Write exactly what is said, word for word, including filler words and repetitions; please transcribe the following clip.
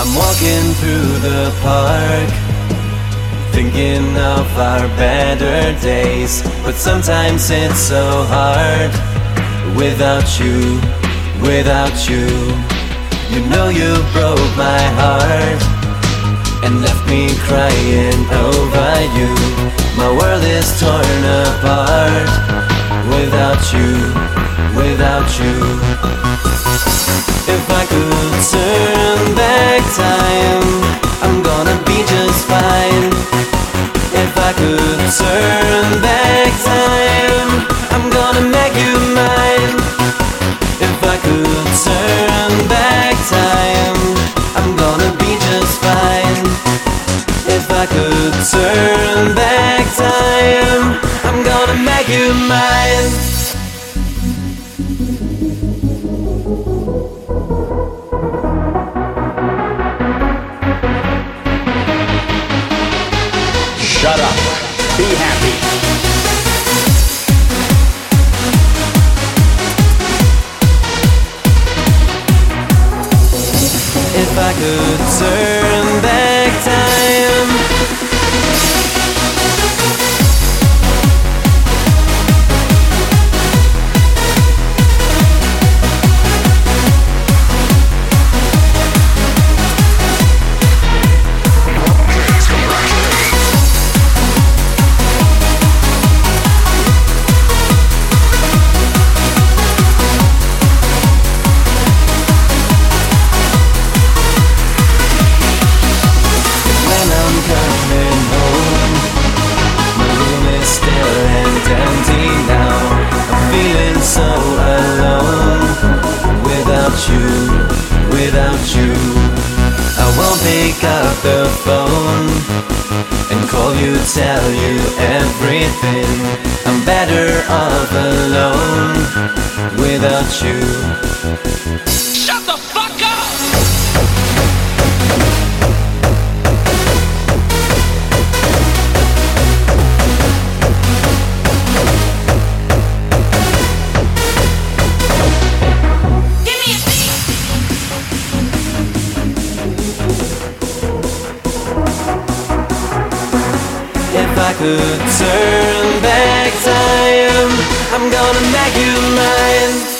I'm walking through the park, thinking of our better days. But sometimes it's so hard without you, without you. You know you broke my heart and left me crying over you. My world is torn apart without you, without you. If I could turn back time, I'm gonna be just fine. If I could turn back time, I'm gonna make you mine. If I could turn back time, I'm gonna be just fine. If I could turn back time, I'm gonna make you mine. Shut up. Be happy. If I could turn back time, so alone without you, without you. I won't pick up the phone and call you, tell you everything. I'm better off alone without you. Shut the fuck up! If I could turn back time, I'm gonna make you mine.